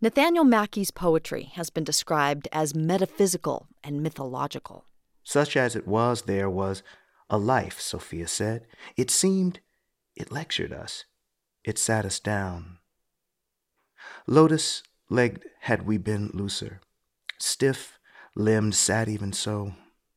Nathaniel Mackie's poetry has been described as metaphysical and mythological. Such as it was, there was a life, Sophia said. It seemed it lectured us. It sat us down. Lotus-legged had we been looser, stiff-limbed sat even so.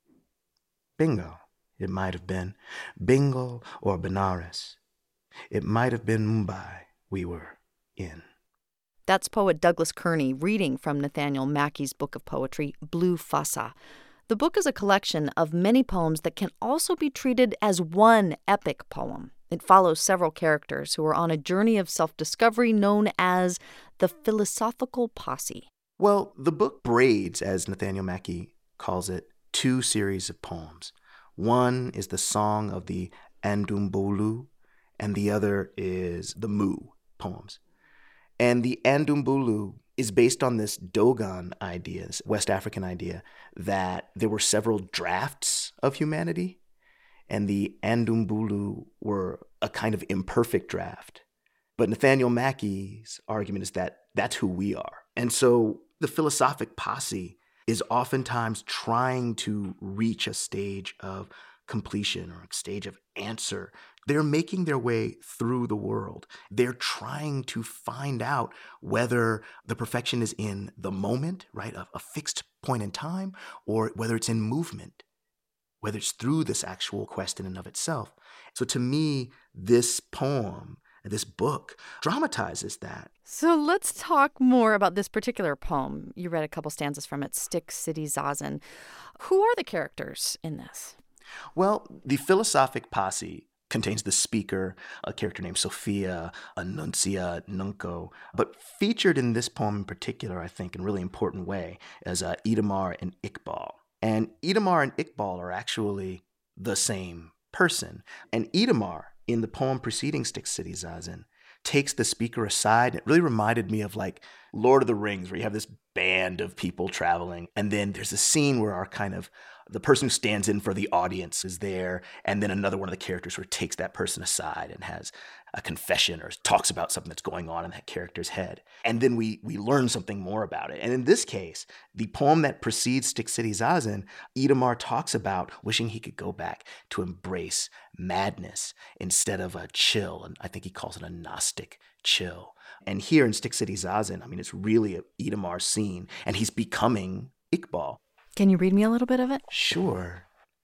Bengal, it might have been, Bengal or Benares. It might have been Mumbai we were in. That's poet Douglas Kearney reading from Nathaniel Mackie's book of poetry, Blue Fassa. The book is a collection of many poems that can also be treated as one epic poem. It follows several characters who are on a journey of self-discovery known as the Philosophical Posse. Well, the book braids, as Nathaniel Mackie calls it, two series of poems. One is the Song of the Andumbulu, and the other is the Mu poems. And the Andumbulu is based on this Dogon idea, this West African idea, that there were several drafts of humanity, and the Andumbulu were a kind of imperfect draft. But Nathaniel Mackie's argument is that that's who we are. And so the philosophic posse is oftentimes trying to reach a stage of completion or a stage of answer. They're making their way through the world. They're trying to find out whether the perfection is in the moment, right, a fixed point in time, or whether it's in movement, whether it's through this actual quest in and of itself. So to me, this poem, this book, dramatizes that. So let's talk more about this particular poem. You read a couple stanzas from it, Stick City Zazen. Who are the characters in this? Well, the philosophic posse contains the speaker, a character named Sophia, Anuncia, Nunco. But featured in this poem in particular, I think, in a really important way, is Itamar and Iqbal. And Itamar and Iqbal are actually the same person. And Itamar, in the poem preceding Stick City Zazen, takes the speaker aside. It really reminded me of like Lord of the Rings, where you have this band of people traveling. And then there's a scene where our kind of the person who stands in for the audience is there. And then another one of the characters sort of takes that person aside and has a confession or talks about something that's going on in that character's head. And then we learn something more about it. And in this case, the poem that precedes Stick City Zazen, Itamar talks about wishing he could go back to embrace madness instead of a chill. And I think he calls it a Gnostic chill. And here in Stick City Zazen, I mean, it's really a Itamar scene, and he's becoming Iqbal. Can you read me a little bit of it? Sure.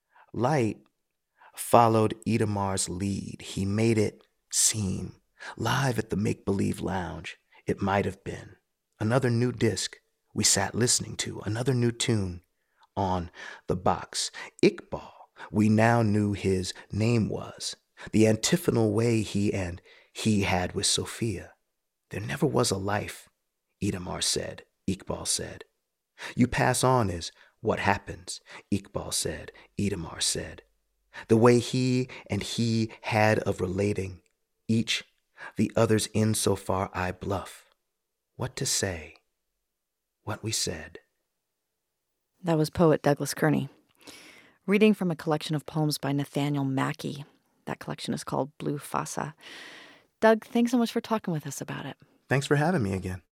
Light followed Itamar's lead. He made it seem live at the make-believe lounge. It might have been another new disc we sat listening to, another new tune on the box. Iqbal, we now knew his name was, the antiphonal way he had with Sophia. There never was a life, Itamar said, Iqbal said. You pass on is what happens, Iqbal said, Itamar said. The way he and he had of relating, each the other's insofar I bluff. What to say, what we said. That was poet Douglas Kearney, reading from a collection of poems by Nathaniel Mackie. That collection is called Blue Fassa. Doug, thanks so much for talking with us about it. Thanks for having me again.